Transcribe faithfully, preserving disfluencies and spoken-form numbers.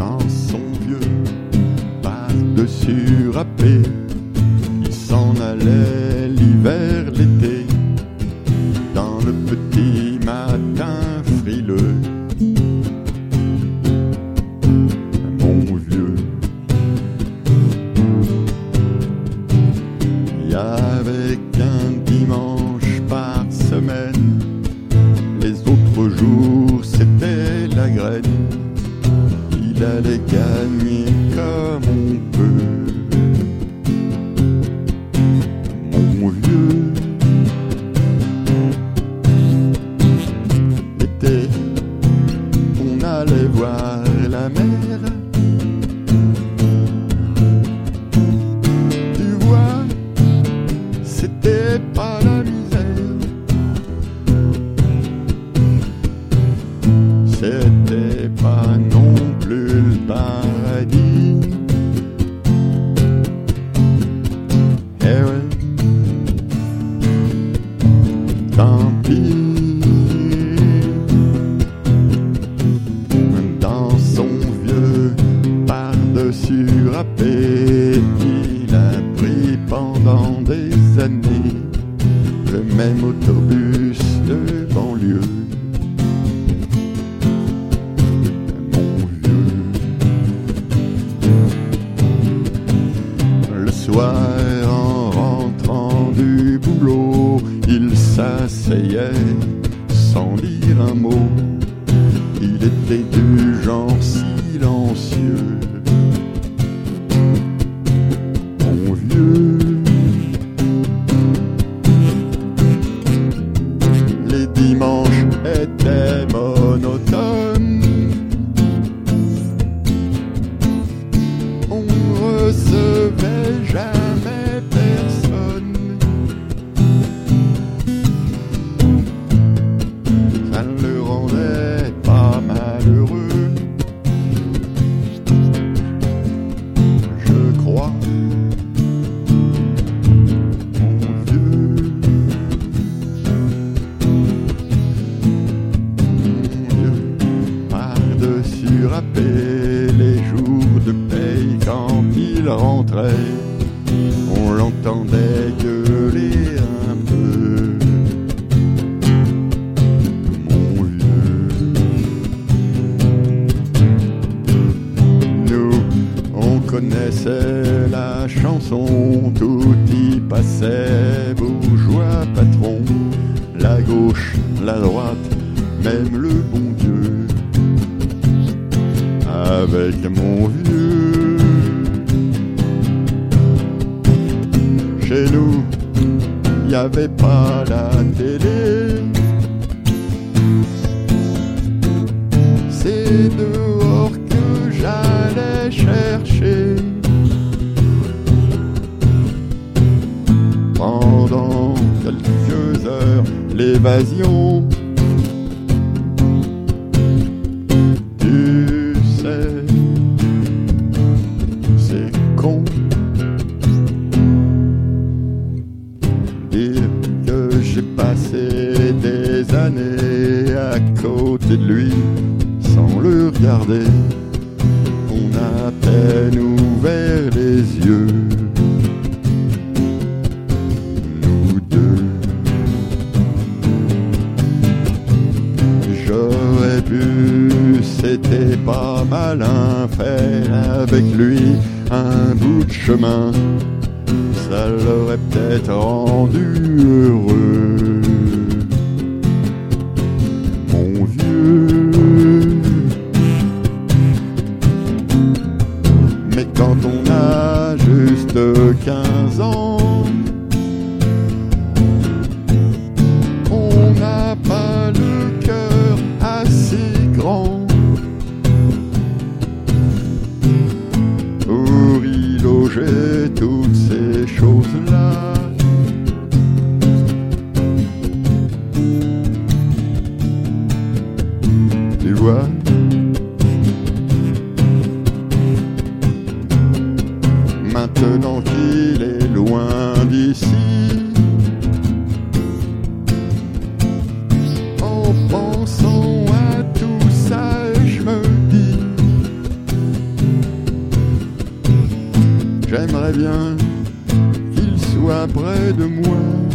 dans son vieux par-dessus râpé. Il s'en allait l'hiver, l'été, dans le petit matin frileux. Mon vieux, il y avait qu'un dimanche par semaine, les autres jours c'était la graine. Il allait gagner comme on peut. Mon vieux, l'été, on allait voir la mer. Tu vois, c'était pas la misère, c'était pas non plus le paradis. Eh ouais, tant pis. Dans son vieux par-dessus râpé, il a pris pendant des années le même autobus de banlieue. Mon vieux, le soir en rentrant du boulot, il s'asseyait sans dire un mot. Il était du genre silencieux. Mon vieux, les dimanches étaient monotones. On ne recevait jamais personne. Ça le rendait pas malheureux, je crois. Mon vieux, mon vieux, par-dessus râpé, les jours de paye quand il rentrait, on l'entendait gueuler un peu. Mon vieux, nous, on connaissait la chanson, tout y passait, bourgeois, patron, la gauche, la droite, même le bon Dieu. Avec mon vieux, chez nous, y avait pas la télé. C'est dehors que j'allais chercher pendant quelques heures l'évasion. Tu sais, c'est con dire que j'ai passé des années à côté de lui sans le regarder. On a à peine ouvert les yeux, nous deux. J'aurais pu, c'était pas malin, faire avec lui un bout de chemin. Ça l'aurait peut-être rendu heureux. Mon vieux, mais quand on a juste quinze ans, on n'a pas le cœur assez grand pour y loger toutes ces choses-là. Tu vois, maintenant qu'il est loin d'ici, en pensant à tout ça, je me dis j'aimerais bien qu'il soit près de moi.